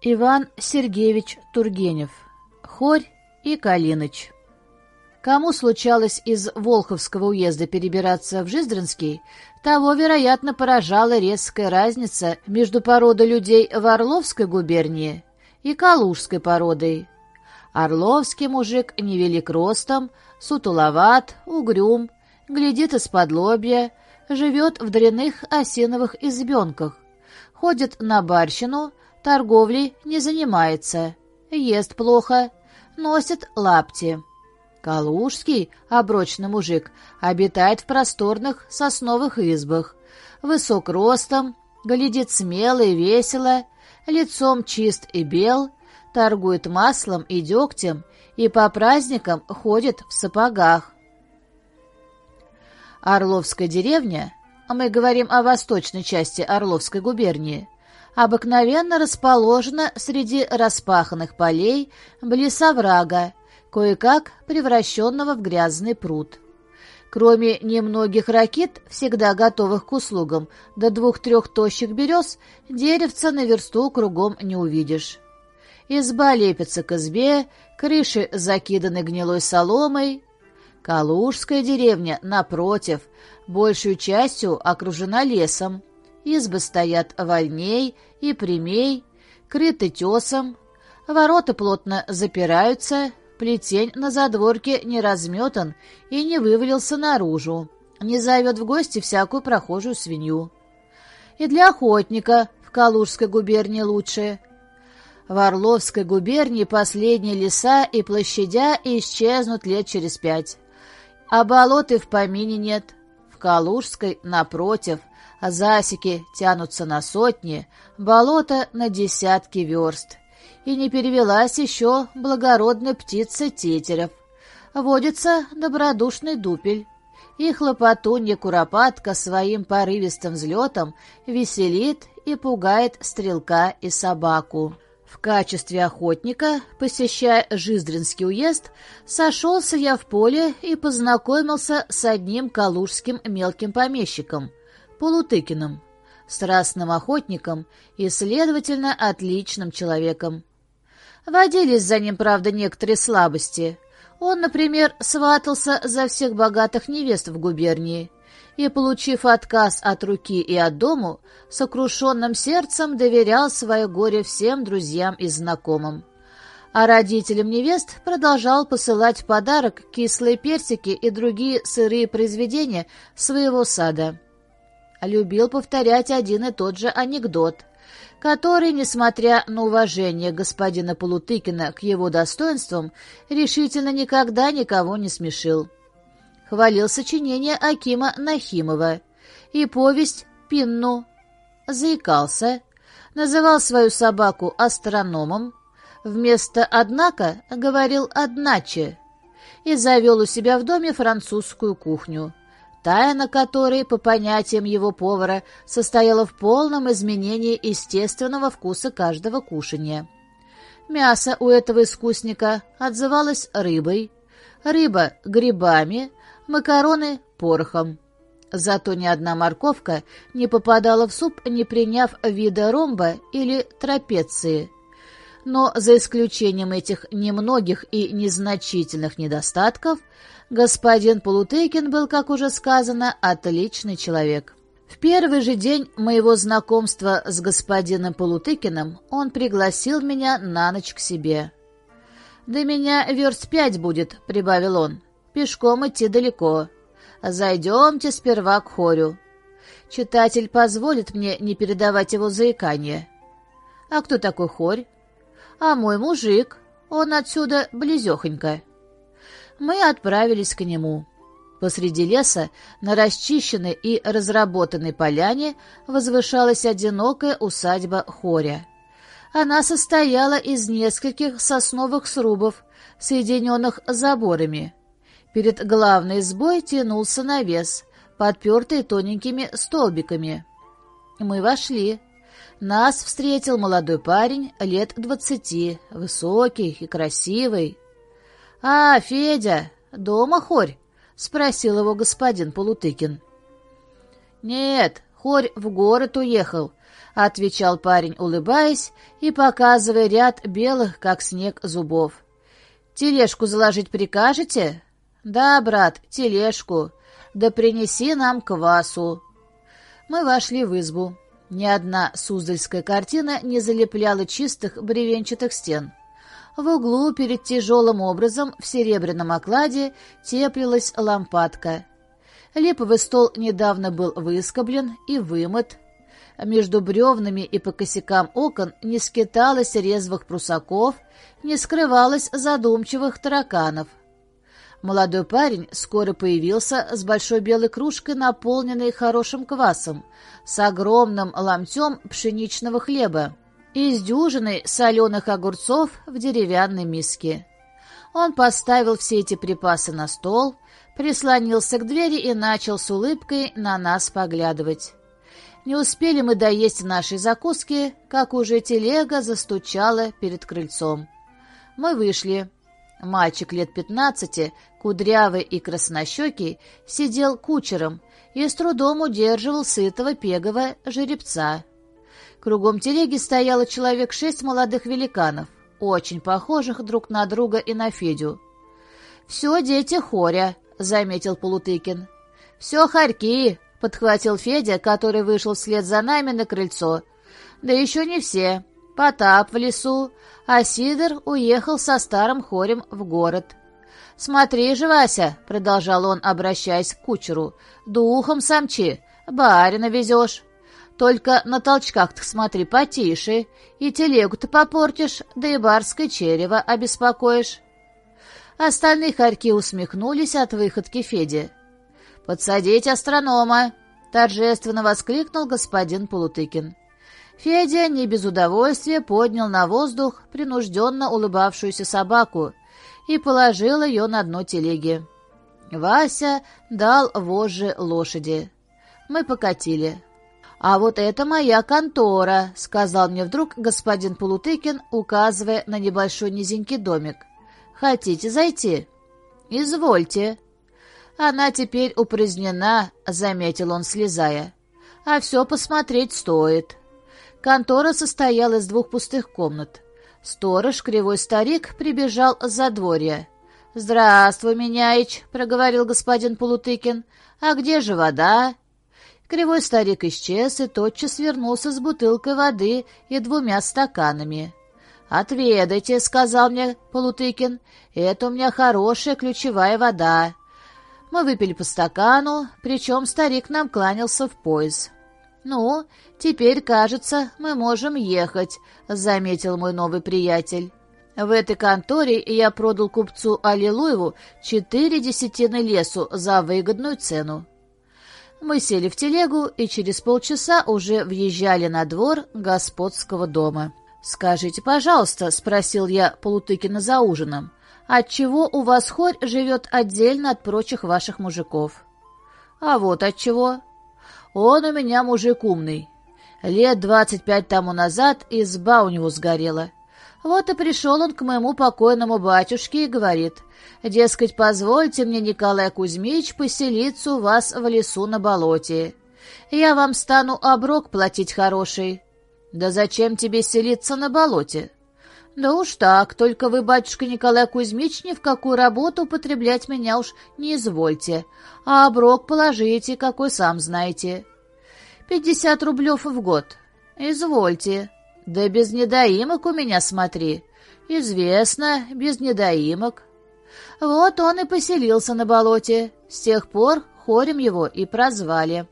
Иван Сергеевич Тургенев. Хорь и Калиныч. Кому случалось из Волховского уезда перебираться в Жиздринский, того, вероятно, поражала резкая разница между породой людей в Орловской губернии и Калужской породой. Орловский мужик невелик ростом, сутуловат, угрюм, глядит из-под лобья, живет в дряных осиновых избенках, ходит на барщину, торговлей не занимается, ест плохо, носит лапти. Калужский, оброчный мужик, обитает в просторных сосновых избах, высок ростом, глядит смело и весело, лицом чист и бел, торгует маслом и дегтем и по праздникам ходит в сапогах. Орловская деревня, мы говорим о восточной части Орловской губернии, обыкновенно расположена среди распаханных полей близ оврага, кое-как превращенного в грязный пруд. Кроме немногих ракит, всегда готовых к услугам, до 2-3 тощих берез, деревца на версту кругом не увидишь. Изба лепится к избе, крыши закиданы гнилой соломой. Калужская деревня, напротив, большую частью окружена лесом. Избы стоят вольней и прямей, крыты тесом, ворота плотно запираются, плетень на задворке не разметан и не вывалился наружу, не зовет в гости всякую прохожую свинью. И для охотника в Калужской губернии лучше. В Орловской губернии последние леса и площадя исчезнут лет через 5, а болот и в помине нет. В Калужской, напротив, засеки тянутся на сотни, болота на десятки верст. И не перевелась еще благородная птица тетерев. Водится добродушный дупель. И хлопотунья куропатка своим порывистым взлетом веселит и пугает стрелка и собаку. В качестве охотника, посещая Жиздринский уезд, сошелся я в поле и познакомился с одним калужским мелким помещиком, Полутыкиным, страстным охотником и, следовательно, отличным человеком. Водились за ним, правда, некоторые слабости. Он, например, сватался за всех богатых невест в губернии и, получив отказ от руки и от дому, сокрушенным сердцем доверял свое горе всем друзьям и знакомым. А родителям невест продолжал посылать в подарок кислые персики и другие сырые произведения своего сада. Любил повторять один и тот же анекдот, который, несмотря на уважение господина Полутыкина к его достоинствам, решительно никогда никого не смешил. Хвалил сочинение Акима Нахимова и повесть «Пинну», заикался, называл свою собаку астрономом, вместо «однако» говорил «одначе» и завел у себя в доме французскую кухню, тайна которой, по понятиям его повара, состояла в полном изменении естественного вкуса каждого кушанья. Мясо у этого искусника отзывалось рыбой, рыба — грибами, макароны — порохом. Зато ни одна морковка не попадала в суп, не приняв вида ромба или трапеции. Но за исключением этих немногих и незначительных недостатков, господин Полутыкин был, как уже сказано, отличный человек. В первый же день моего знакомства с господином Полутыкиным он пригласил меня на ночь к себе. «До меня верст 5 будет», — прибавил он. «Пешком идти далеко. Зайдемте сперва к хорю. Читатель позволит мне не передавать его заикание». «А кто такой хорь?» «А мой мужик. Он отсюда близехонько». Мы отправились к нему. Посреди леса, на расчищенной и разработанной поляне, возвышалась одинокая усадьба хоря. Она состояла из нескольких сосновых срубов, соединенных заборами. Перед главной избой тянулся навес, подпертый тоненькими столбиками. Мы вошли. Нас встретил молодой парень лет 20, высокий и красивый. «А, Федя, дома хорь?» — спросил его господин Полутыкин. «Нет, хорь в город уехал», отвечал парень, улыбаясь и показывая ряд белых, как снег, зубов. «Тележку заложить прикажете?» «Да, брат, тележку. Да принеси нам квасу». Мы вошли в избу. Ни одна суздальская картина не залепляла чистых бревенчатых стен. В углу перед тяжелым образом в серебряном окладе теплилась лампадка. Липовый стол недавно был выскоблен и вымыт. Между бревнами и по косякам окон не скиталось резвых прусаков, не скрывалось задумчивых тараканов. Молодой парень скоро появился с большой белой кружкой, наполненной хорошим квасом, с огромным ломтем пшеничного хлеба и с дюжиной соленых огурцов в деревянной миске. Он поставил все эти припасы на стол, прислонился к двери и начал с улыбкой на нас поглядывать. Не успели мы доесть нашей закуски, как уже телега застучала перед крыльцом. Мы вышли. Мальчик лет 15, кудрявый и краснощекий, сидел кучером и с трудом удерживал сытого пегого жеребца. Кругом телеги стояло человек 6 молодых великанов, очень похожих друг на друга и на Федю. «Все дети Хоря», — заметил Полутыкин. «Все хорьки», — подхватил Федя, который вышел вслед за нами на крыльцо. «Да еще не все. Потап в лесу, а Сидор уехал со старым хорем в город». «Смотри же, Вася», — продолжал он, обращаясь к кучеру, — «духом самчи, барина везешь. Только на толчках-то смотри потише, и телегу-то попортишь, да и барское черево обеспокоишь». Остальные хорьки усмехнулись от выходки Феди. «Подсадить астронома!» — торжественно воскликнул господин Полутыкин. Федя не без удовольствия поднял на воздух принужденно улыбавшуюся собаку и положил ее на дно телеги. Вася дал вожжи лошади. Мы покатили. «А вот это моя контора», — сказал мне вдруг господин Полутыкин, указывая на небольшой низенький домик. «Хотите зайти?» «Извольте». «Она теперь упразднена», — заметил он, слезая. «А все посмотреть стоит». Контора состояла из 2 пустых комнат. Сторож, кривой старик, прибежал с задворья. «Здравствуй, Меняич», — проговорил господин Полутыкин. «А где же вода?» Кривой старик исчез и тотчас вернулся с бутылкой воды и 2 стаканами. «Отведайте», — сказал мне Полутыкин, — «это у меня хорошая ключевая вода». Мы выпили по стакану, причем старик нам кланялся в пояс. «Ну, теперь, кажется, мы можем ехать», — заметил мой новый приятель. В этой конторе я продал купцу Аллилуеву 4 десятины лесу за выгодную цену. Мы сели в телегу и через полчаса уже въезжали на двор господского дома. «Скажите, пожалуйста», — спросил я Полутыкина за ужином, «отчего у вас хорь живет отдельно от прочих ваших мужиков?» «А вот отчего. Он у меня мужик умный. Лет 25 тому назад изба у него сгорела. Вот и пришел он к моему покойному батюшке и говорит, дескать, позвольте мне, Николай Кузьмич, поселиться у вас в лесу на болоте. Я вам стану оброк платить хороший». «Да зачем тебе селиться на болоте?» «Да уж так, только вы, батюшка Николай Кузьмич, ни в какую работу употреблять меня уж не извольте, а оброк положите, какой сам знаете». 50 рублев в год. «Извольте». «Да без недоимок у меня, смотри». «Известно, без недоимок». Вот он и поселился на болоте. С тех пор хорем его и прозвали.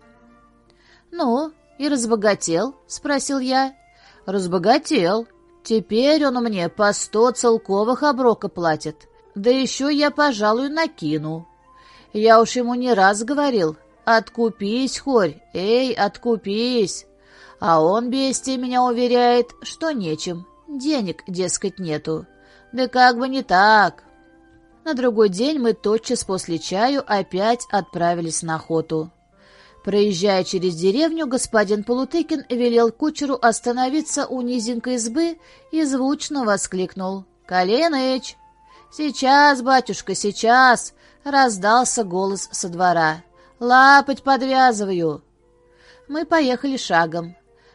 «Ну, и разбогател?» — спросил я. «Разбогател. Теперь он мне по 100 целковых оброка платит. Да еще я, пожалуй, накину. Я уж ему не раз говорил, откупись, хорь, эй, откупись. А он, бестия, меня уверяет, что нечем, денег, дескать, нету. Да как бы не так». На другой день мы тотчас после чаю опять отправились на охоту. Проезжая через деревню, господин Полутыкин велел кучеру остановиться у низенькой избы и звучно воскликнул: «Коленыч!» «Сейчас, батюшка, сейчас!» — раздался голос со двора. «Лапоть подвязываю!» Мы поехали шагом.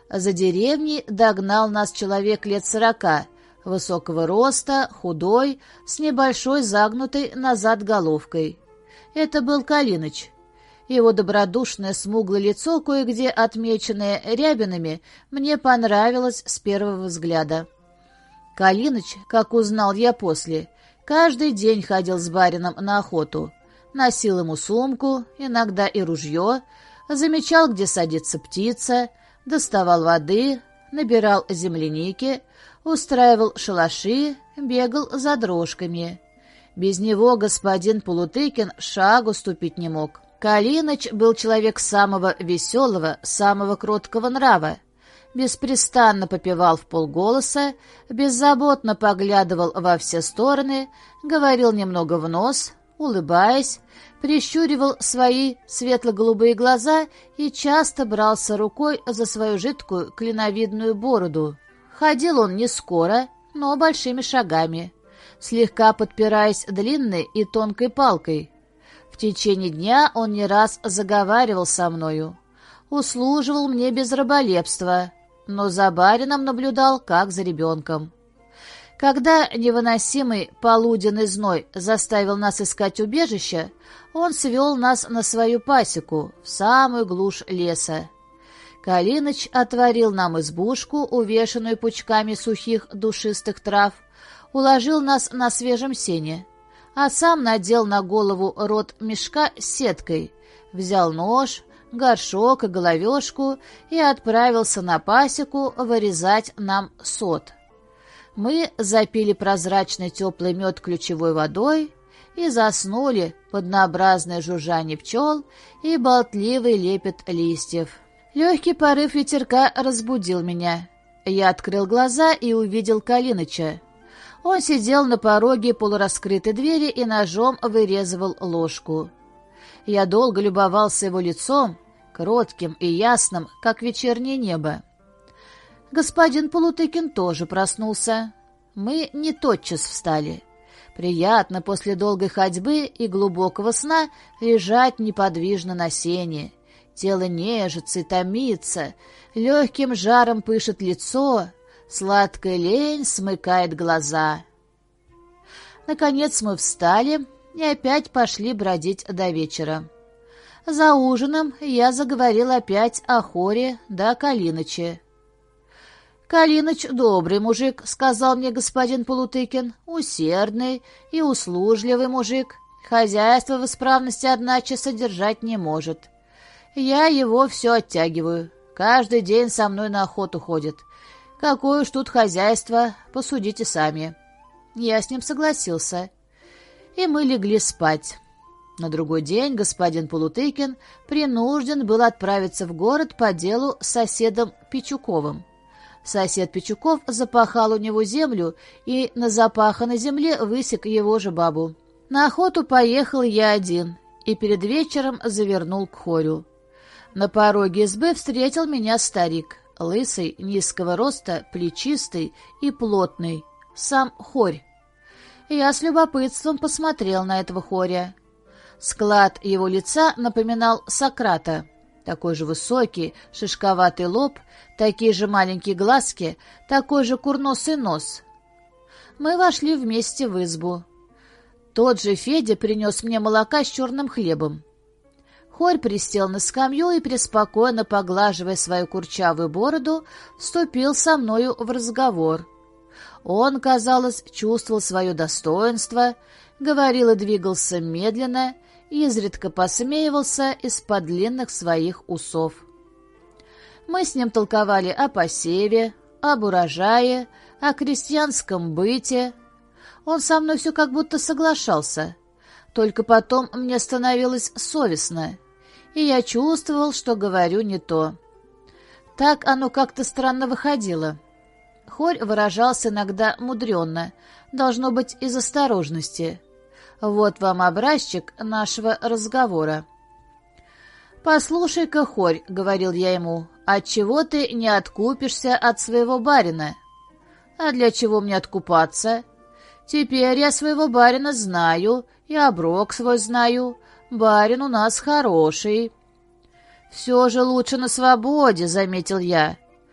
За деревней догнал нас человек лет 40, высокого роста, худой, с небольшой загнутой назад головкой. Это был Калиныч. Его добродушное смуглое лицо, кое-где отмеченное рябинами, мне понравилось с первого взгляда. Калиныч, как узнал я после, каждый день ходил с барином на охоту. Носил ему сумку, иногда и ружье, замечал, где садится птица, доставал воды, набирал земляники, устраивал шалаши, бегал за дрожками. Без него господин Полутыкин шагу ступить не мог. Калиныч был человек самого веселого, самого кроткого нрава. Беспрестанно попевал вполголоса, беззаботно поглядывал во все стороны, говорил немного в нос, улыбаясь, прищуривал свои светло-голубые глаза и часто брался рукой за свою жидкую клиновидную бороду. Ходил он не скоро, но большими шагами, слегка подпираясь длинной и тонкой палкой. В течение дня он не раз заговаривал со мною, услуживал мне без раболепства, но за барином наблюдал, как за ребенком. Когда невыносимый полуденный зной заставил нас искать убежище, он свел нас на свою пасеку, в самую глушь леса. Калиныч отворил нам избушку, увешанную пучками сухих душистых трав, уложил нас на свежем сене, а сам надел на голову рот мешка с сеткой, взял нож, горшок и головешку и отправился на пасеку вырезать нам сот. Мы запили прозрачный теплый мед ключевой водой и заснули под однообразное жужжание пчел и болтливый лепет листьев. Легкий порыв ветерка разбудил меня. Я открыл глаза и увидел Калиныча. Он сидел на пороге полураскрытой двери и ножом вырезывал ложку. Я долго любовался его лицом, кротким и ясным, как вечернее небо. Господин Полутыкин тоже проснулся. Мы не тотчас встали. Приятно после долгой ходьбы и глубокого сна лежать неподвижно на сене. Тело нежится и томится, легким жаром пышет лицо, сладкая лень смыкает глаза. Наконец мы встали и опять пошли бродить до вечера. За ужином я заговорил опять о Хоре да Калиныче. «Калиныч добрый мужик», — сказал мне господин Полутыкин, — «усердный и услужливый мужик, хозяйство в исправности, одначе, содержать не может. Я его все оттягиваю, каждый день со мной на охоту ходит. Какое уж тут хозяйство, посудите сами». Я с ним согласился, и мы легли спать. На другой день господин Полутыкин принужден был отправиться в город по делу с соседом Пичуковым. Сосед Пичуков запахал у него землю и на запаханной земле высек его же бабу. На охоту поехал я один и перед вечером завернул к Хорю. На пороге избы встретил меня старик, лысый, низкого роста, плечистый и плотный, сам Хорь. Я с любопытством посмотрел на этого Хоря. Склад его лица напоминал Сократа. Такой же высокий, шишковатый лоб, такие же маленькие глазки, такой же курносый нос. Мы вошли вместе в избу. Тот же Федя принес мне молока с черным хлебом. Хорь присел на скамью и, преспокойно поглаживая свою курчавую бороду, вступил со мною в разговор. Он, казалось, чувствовал свое достоинство, говорил и двигался медленно, изредка посмеивался из-под длинных своих усов. Мы с ним толковали о посеве, об урожае, о крестьянском быте. Он со мной все как будто соглашался. Только потом мне становилось совестно, и я чувствовал, что говорю не то. Так оно как-то странно выходило. Хорь выражался иногда мудренно, должно быть, из осторожности. Вот вам образчик нашего разговора. «Послушай-ка, Хорь, — говорил я ему, — отчего ты не откупишься от своего барина?» «А для чего мне откупаться? Теперь я своего барина знаю, и оброк свой знаю. Барин у нас хороший». «Все же лучше на свободе, — заметил я.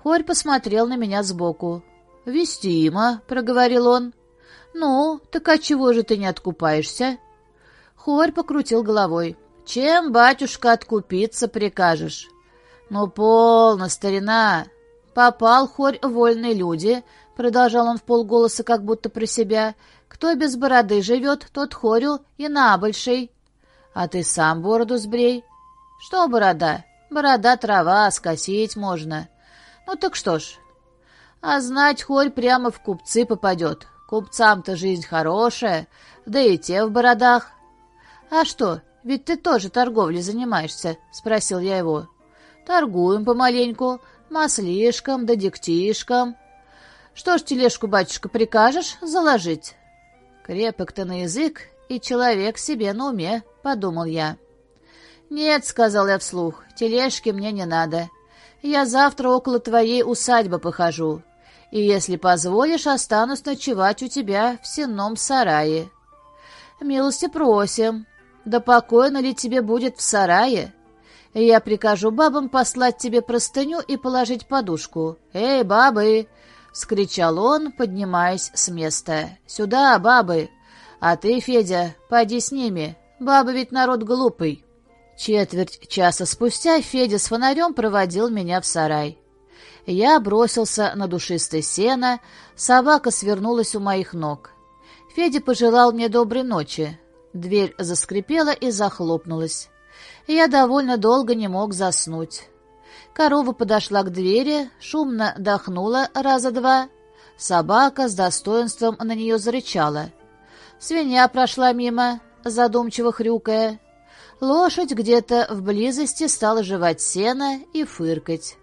Хорь посмотрел на меня сбоку. «Вестимо», — проговорил он. «Ну, так отчего же ты не откупаешься?» Хорь покрутил головой. «Чем, батюшка, откупиться прикажешь?» «Ну, полно, старина!» «Попал, Хорь, в вольные люди», — продолжал он вполголоса, как будто про себя. «Кто без бороды живет, тот Хорю и набольший». «А ты сам бороду сбрей». «Что борода? Борода трава, скосить можно». «Ну так что ж». «А знать, Хорь прямо в купцы попадет. Купцам-то жизнь хорошая, да и те в бородах». «А что, ведь ты тоже торговлей занимаешься?» — спросил я его. «Торгуем помаленьку, маслишком да дегтишком». «Что ж, тележку, батюшка, прикажешь заложить?» «Крепок ты на язык, и человек себе на уме», — подумал я. «Нет», — сказал я вслух, — «тележки мне не надо. Я завтра около твоей усадьбы похожу, и, если позволишь, останусь ночевать у тебя в сенном сарае». «Милости просим. Да покойно ли тебе будет в сарае? Я прикажу бабам послать тебе простыню и положить подушку. Эй, бабы!» — вскричал он, поднимаясь с места. «Сюда, бабы! А ты, Федя, поди с ними. Бабы ведь народ глупый». Четверть часа спустя Федя с фонарем проводил меня в сарай. Я бросился на душистое сено, собака свернулась у моих ног. Федя пожелал мне доброй ночи. Дверь заскрипела и захлопнулась. Я довольно долго не мог заснуть. Корова подошла к двери, шумно дохнула раза два. Собака с достоинством на нее зарычала. Свинья прошла мимо, задумчиво хрюкая. Лошадь где-то в близости стала жевать сено и фыркать.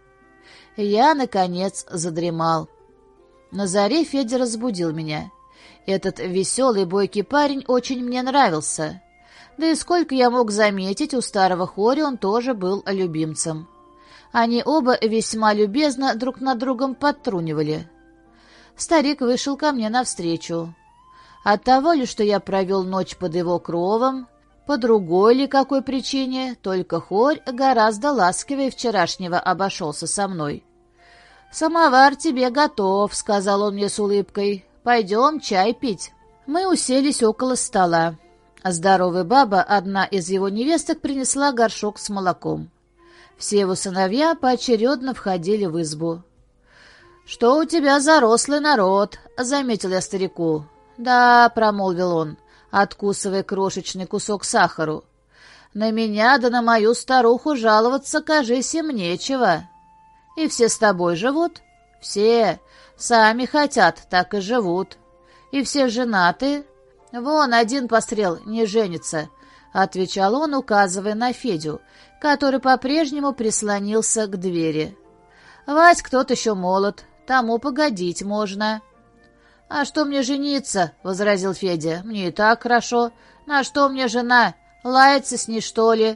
Я, наконец, задремал. На заре Федя разбудил меня. Этот веселый, бойкий парень очень мне нравился. Да и сколько я мог заметить, у старого Хоря он тоже был любимцем. Они оба весьма любезно друг над другом подтрунивали. Старик вышел ко мне навстречу. Оттого ли, что я провел ночь под его кровом, по другой ли какой причине, только Хорь гораздо ласковее вчерашнего обошелся со мной. «Самовар тебе готов», — сказал он мне с улыбкой. «Пойдем чай пить». Мы уселись около стола. Здоровая баба, одна из его невесток, принесла горшок с молоком. Все его сыновья поочередно входили в избу. «Что у тебя за рослый народ?» — заметил я старику. «Да», — промолвил он, откусывая крошечный кусок сахару. «На меня да на мою старуху жаловаться, кажись, им нечего». «И все с тобой живут?» «Все. Сами хотят, так и живут». «И все женаты?» «Вон один пострел, не женится», — отвечал он, указывая на Федю, который по-прежнему прислонился к двери. «Вась, кто-то еще молод, тому погодить можно». «А что мне жениться?» — возразил Федя. «Мне и так хорошо. На что мне жена? Лаяться с ней, что ли?»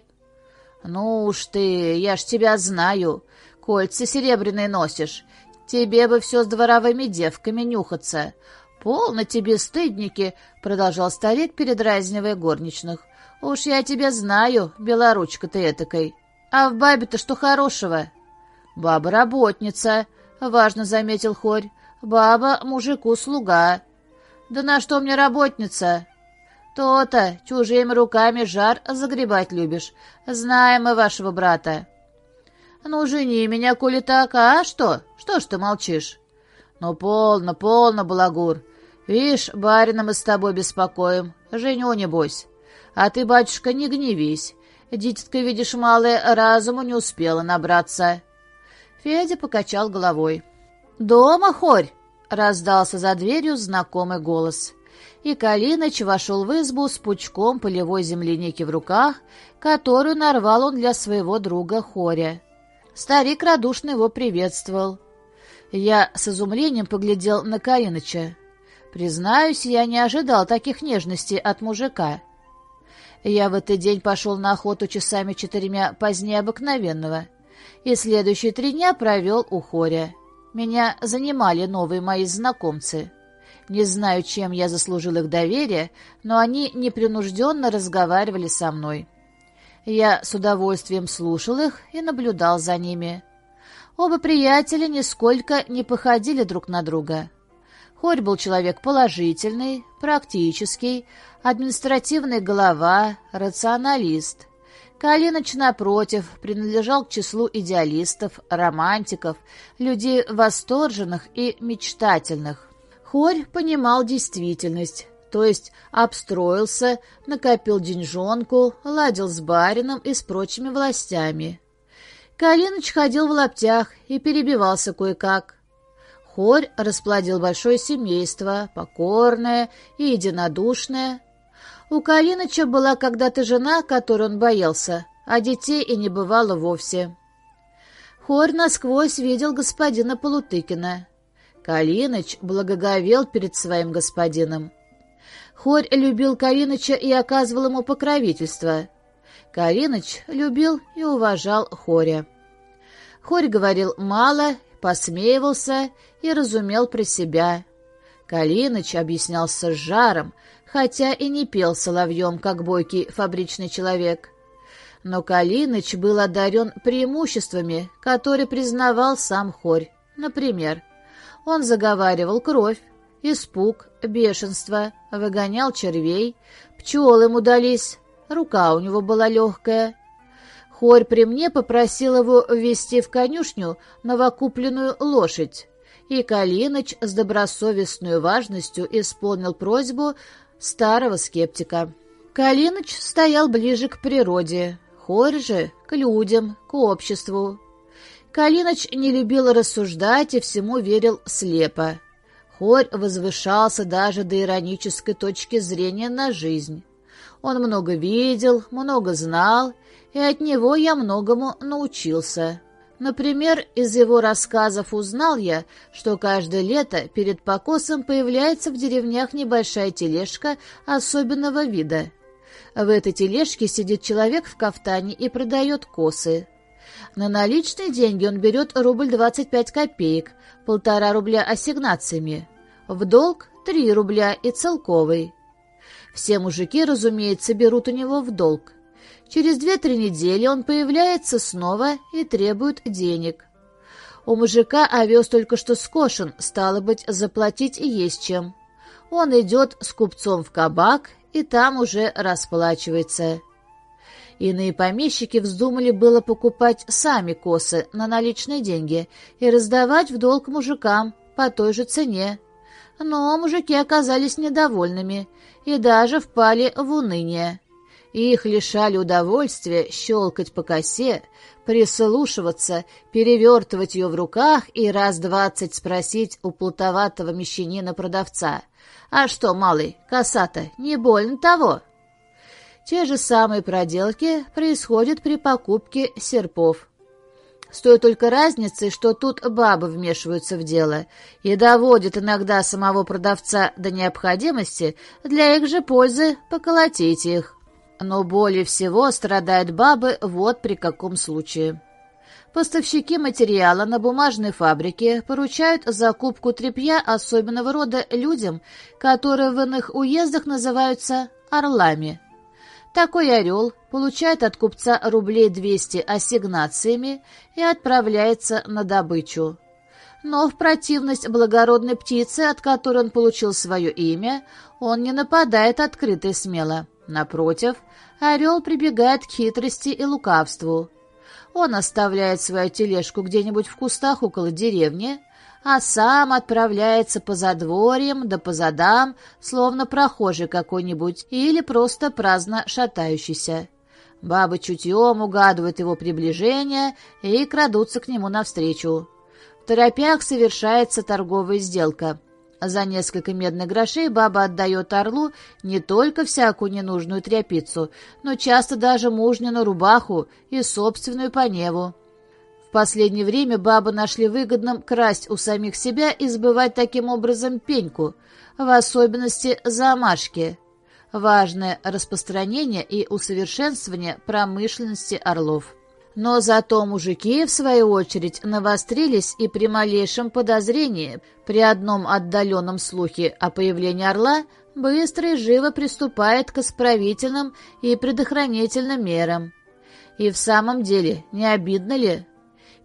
«Ну уж ты, я ж тебя знаю. Кольца серебряные носишь. Тебе бы все с дворовыми девками нюхаться. Полно тебе, стыдники!» — продолжал старик, передразнивая горничных. «Уж я тебя знаю, белоручка ты этакой. А в бабе-то что хорошего?» «Баба работница», — важно заметил Хорь. «Баба мужику слуга». «Да на что мне работница?» «То-то, чужими руками жар загребать любишь. Знаем мы вашего брата». «Ну, жени меня, коли так, а что? Что ж ты молчишь?» «Ну, полно, полно, балагур. Вишь, барина мы с тобой беспокоим. Женю, небось. А ты, батюшка, не гневись. Дитятка, видишь, малая, разуму не успела набраться». Федя покачал головой. «Дома, Хорь?» — раздался за дверью знакомый голос. И Калиныч вошел в избу с пучком полевой земляники в руках, которую нарвал он для своего друга Хоря. Старик радушно его приветствовал. Я с изумлением поглядел на Калиныча. Признаюсь, я не ожидал таких нежностей от мужика. Я в этот день пошел на охоту часами 4 позднее обыкновенного, и следующие 3 дня провел у Хоря. Меня занимали новые мои знакомцы. Не знаю, чем я заслужил их доверие, но они непринужденно разговаривали со мной. Я с удовольствием слушал их и наблюдал за ними. Оба приятеля нисколько не походили друг на друга. Хорь был человек положительный, практический, административный голова, рационалист. Калиныч, напротив, принадлежал к числу идеалистов, романтиков, людей восторженных и мечтательных. Хорь понимал действительность, то есть обстроился, накопил деньжонку, ладил с барином и с прочими властями. Калиныч ходил в лаптях и перебивался кое-как. Хорь расплодил большое семейство, покорное и единодушное. У Калиныча была когда-то жена, которой он боялся, а детей и не бывало вовсе. Хорь насквозь видел господина Полутыкина. Калиныч благоговел перед своим господином. Хорь любил Калиныча и оказывал ему покровительство. Калиныч любил и уважал Хоря. Хорь говорил мало, посмеивался и разумел про себя. Калиныч объяснялся с жаром, хотя и не пел соловьем, как бойкий фабричный человек. Но Калиныч был одарен преимуществами, которые признавал сам Хорь. Например, он заговаривал кровь, испуг, бешенство, выгонял червей, пчелы ему дались, рука у него была легкая. Хорь при мне попросил его ввести в конюшню новокупленную лошадь, и Калиныч с добросовестной важностью исполнил просьбу старого скептика. Калиныч стоял ближе к природе, Хорь же к людям, к обществу. Калиныч не любил рассуждать и всему верил слепо. Хорь возвышался даже до иронической точки зрения на жизнь. Он много видел, много знал, и от него я многому научился. Например, из его рассказов узнал я, что каждое лето перед покосом появляется в деревнях небольшая тележка особенного вида. В этой тележке сидит человек в кафтане и продает косы. На наличные деньги он берет рубль 25 копеек, 1,5 рубля ассигнациями. В долг 3 рубля и целковый. Все мужики, разумеется, берут у него в долг. Через 2-3 недели он появляется снова и требует денег. У мужика овес только что скошен, стало быть, заплатить и есть чем. Он идет с купцом в кабак и там уже расплачивается. Иные помещики вздумали было покупать сами косы на наличные деньги и раздавать в долг мужикам по той же цене. Но мужики оказались недовольными и даже впали в уныние. Их лишали удовольствия щелкать по косе, прислушиваться, перевертывать ее в руках и раз 20 спросить у плутоватого мещанина-продавца: «А что, малый, коса-то не больно того?» Те же самые проделки происходят при покупке серпов. С той только разницей, что тут бабы вмешиваются в дело и доводят иногда самого продавца до необходимости для их же пользы поколотить их. Но более всего страдают бабы вот при каком случае. Поставщики материала на бумажной фабрике поручают закупку тряпья особенного рода людям, которые в иных уездах называются орлами. Такой орел получает от купца рублей 200 ассигнациями и отправляется на добычу. Но в противность благородной птице, от которой он получил свое имя, он не нападает открыто и смело. Напротив, орел прибегает к хитрости и лукавству. Он оставляет свою тележку где-нибудь в кустах около деревни, а сам отправляется по задворьям да по задам, словно прохожий какой-нибудь или просто праздно шатающийся. Бабы чутьем угадывают его приближение и крадутся к нему навстречу. В торопях совершается торговая сделка. За несколько медных грошей баба отдает орлу не только всякую ненужную тряпицу, но часто даже мужнину рубаху и собственную поневу. В последнее время бабы нашли выгодным красть у самих себя и сбывать таким образом пеньку, в особенности замашки. Важное распространение и усовершенствование промышленности орлов. Но зато мужики, в свою очередь, навострились и при малейшем подозрении, при одном отдаленном слухе о появлении орла, быстро и живо приступает к исправительным и предохранительным мерам. И в самом деле, не обидно ли?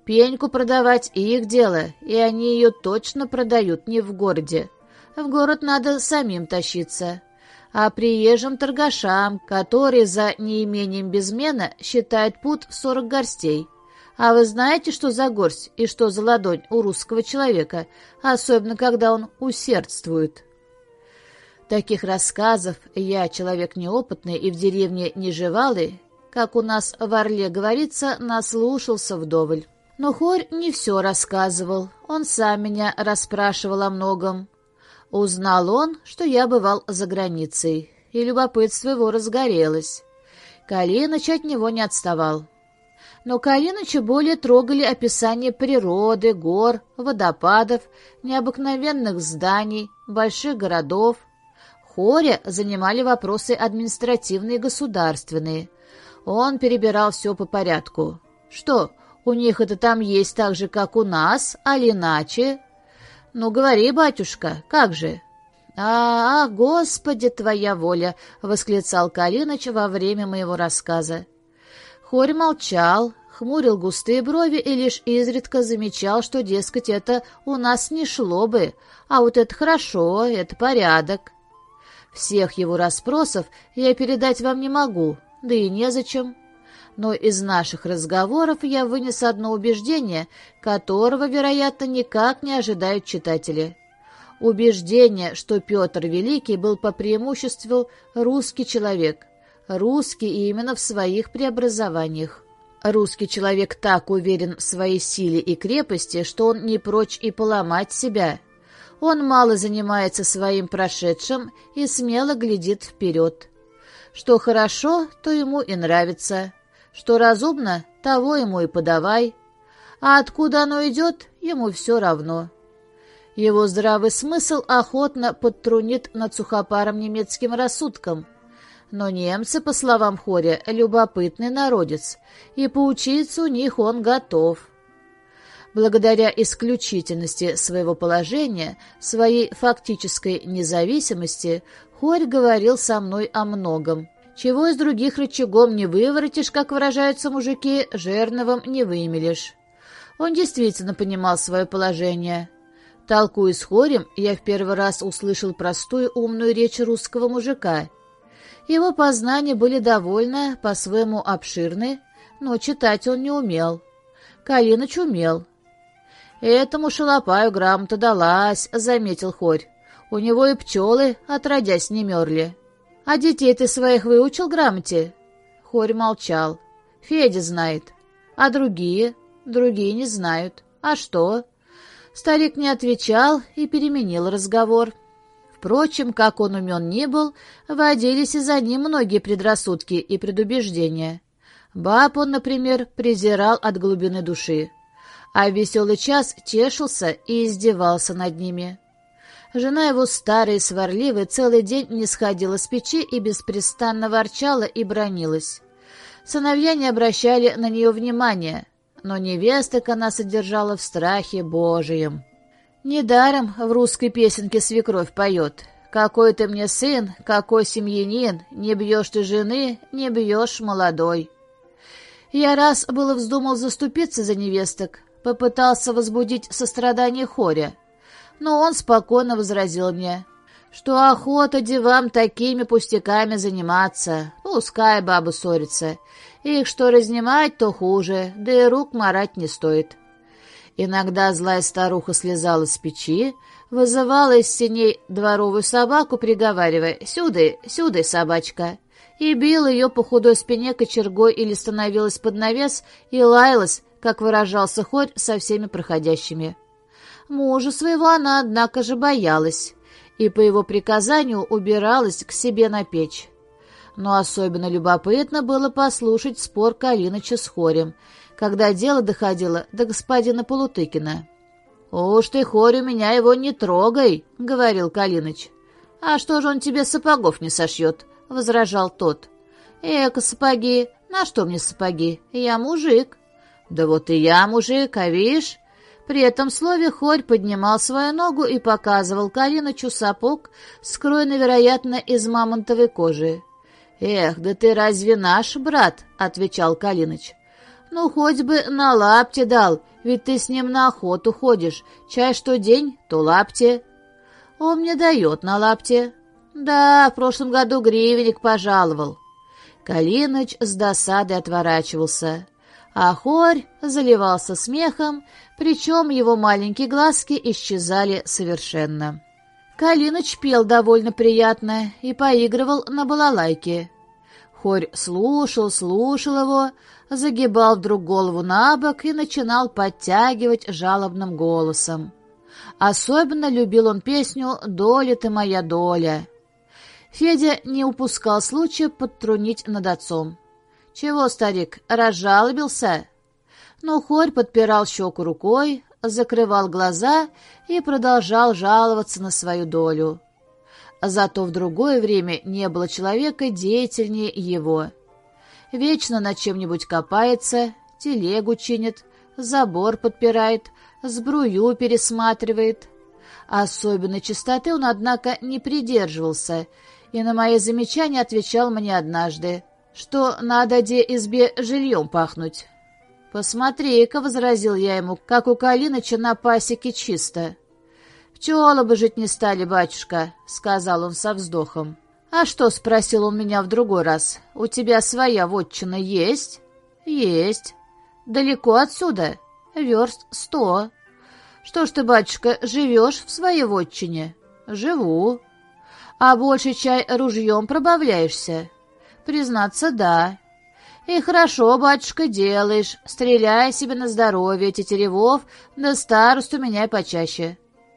Пеньку продавать — их дело, и они ее точно продают не в городе. В город надо самим тащиться. А приезжим торгашам, которые за неимением безмена считают пуд в 40 горстей. А вы знаете, что за горсть и что за ладонь у русского человека, особенно когда он усердствует? Таких рассказов я, человек неопытный и в деревне неживалый, как у нас в Орле говорится, наслушался вдоволь. Но Хорь не все рассказывал, он сам меня расспрашивал о многом. Узнал он, что я бывал за границей, и любопытство его разгорелось. Калиныч от него не отставал. Но Калиныча более трогали описания природы, гор, водопадов, необыкновенных зданий, больших городов. Хоря занимали вопросы административные и государственные. Он перебирал все по порядку. Что, у них это там есть так же, как у нас, али иначе? Ну, говори, батюшка, как же? Господи, твоя воля! — восклицал Калиныч во время моего рассказа. Хорь молчал, хмурил густые брови и лишь изредка замечал, что, дескать, это у нас не шло бы, а вот это хорошо, это порядок. Всех его расспросов я передать вам не могу, да и незачем. Но из наших разговоров я вынес одно убеждение, которого, вероятно, никак не ожидают читатели. Убеждение, что Петр Великий был по преимуществу русский человек, русский именно в своих преобразованиях. Русский человек так уверен в своей силе и крепости, что он не прочь и поломать себя. Он мало занимается своим прошедшим и смело глядит вперед. Что хорошо, то ему и нравится. Что разумно, того ему и подавай. А откуда оно идет, ему все равно. Его здравый смысл охотно подтрунит над сухопарым немецким рассудком. Но немцы, по словам Хоря, любопытный народец, и поучиться у них он готов. Благодаря исключительности своего положения, своей фактической независимости, Хорь говорил со мной о многом. Чего из других рычагом не выворотишь, как выражаются мужики, жерновом не вымелешь. Он действительно понимал свое положение. Толкуя с Хорем, я в первый раз услышал простую умную речь русского мужика. Его познания были довольно по-своему обширны, но читать он не умел. Калиныч умел. «Этому шалопаю грамота далась», — заметил Хорь. «У него и пчелы, отродясь, не мерли». «А детей ты своих выучил грамоте?» Хорь молчал. «Федя знает». «А другие?» «Другие не знают». «А что?» Старик не отвечал и переменил разговор. Впрочем, как он умен ни был, водились и за ним многие предрассудки и предубеждения. Баб он, например, презирал от глубины души, а в веселый час тешился и издевался над ними. Жена его, старая и сварливая, целый день не сходила с печи и беспрестанно ворчала и бранилась. Сыновья не обращали на нее внимания, но невесток она содержала в страхе Божием. Недаром в русской песенке свекровь поет: «Какой ты мне сын, какой семьянин, не бьешь ты жены, не бьешь молодой». Я раз было вздумал заступиться за невесток, попытался возбудить сострадание Хоря, но он спокойно возразил мне, что охота девам такими пустяками заниматься, пускай бабы ссорятся, их что разнимать, то хуже, да и рук марать не стоит. Иногда злая старуха слезала с печи, вызывала из сеней дворовую собаку, приговаривая: «Сюда, сюда, собачка!» и била ее по худой спине кочергой или становилась под навес и лаялась, как выражался Хорь, со всеми проходящими. Мужа своего она, однако же, боялась и по его приказанию убиралась к себе на печь. Но особенно любопытно было послушать спор Калиныча с Хорем, когда дело доходило до господина Полутыкина. «Уж ты, Хорь, у меня его не трогай», — говорил Калиныч. «А что же он тебе сапогов не сошьет?» — возражал тот. «Эка, сапоги! На что мне сапоги? Я мужик». «Да вот и я мужик, а видишь?» При этом слове Хорь поднимал свою ногу и показывал Калинычу сапог, скроенный, вероятно, из мамонтовой кожи. «Эх, да ты разве наш брат?» — отвечал Калиныч. «Ну, хоть бы на лапте дал, Ведь ты с ним на охоту ходишь, чай что день, то лапти. Он мне дает на лапти. Да, в прошлом году гривенник пожаловал. Калиныч с досадой отворачивался, а Хорь заливался смехом, причем его маленькие глазки исчезали совершенно. Калиныч пел довольно приятно и поигрывал на балалайке. Хорь слушал его, загибал вдруг голову на бок и начинал подтягивать жалобным голосом. Особенно любил он песню «Доля ты моя доля». Федя не упускал случая подтрунить над отцом. «Чего, старик, разжалобился?» Но Хорь подпирал щеку рукой, закрывал глаза и продолжал жаловаться на свою долю. Зато в другое время не было человека деятельнее его. Вечно над чем-нибудь копается, телегу чинит, забор подпирает, сбрую пересматривает. Особенной чистоты он, однако, не придерживался, и на мои замечания отвечал мне однажды, что надо де избе жильем пахнуть. «Посмотри-ка», — возразил я ему, — «как у Калиныча на пасеке чисто». «Пчелы бы жить не стали, батюшка», — сказал он со вздохом. «А что?» — спросил он меня в другой раз. «У тебя своя вотчина есть?» «Есть». «Далеко отсюда?» «Верст 100». «Что ж ты, батюшка, живешь в своей вотчине?» «Живу». «А больше чай ружьем пробавляешься?» «Признаться, да». «И хорошо, батюшка, делаешь. Стреляй себе на здоровье, тетеревов, да старосту меняй почаще».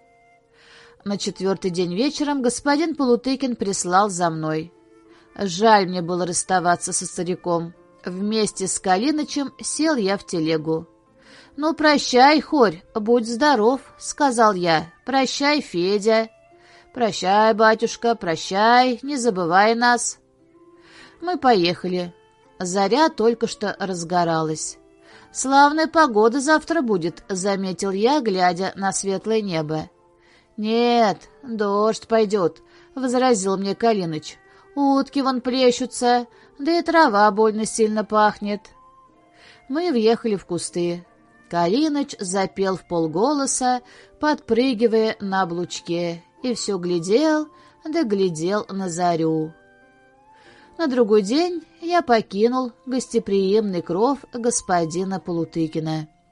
На 4-й день вечером господин Полутыкин прислал за мной. Жаль мне было расставаться со стариком. Вместе с Калинычем сел я в телегу. «Ну, прощай, Хорь, будь здоров», — сказал я. «Прощай, Федя». «Прощай, батюшка, прощай, не забывай нас». Мы поехали. Заря только что разгоралась. «Славная погода завтра будет», — заметил я, глядя на светлое небо. «Нет, дождь пойдет», — возразил мне Калиныч. «Утки вон плещутся, да и трава больно сильно пахнет». Мы въехали в кусты. Калиныч запел вполголоса, подпрыгивая на облучке, и все глядел, да глядел на зарю. На другой день я покинул гостеприимный кров господина Полутыкина.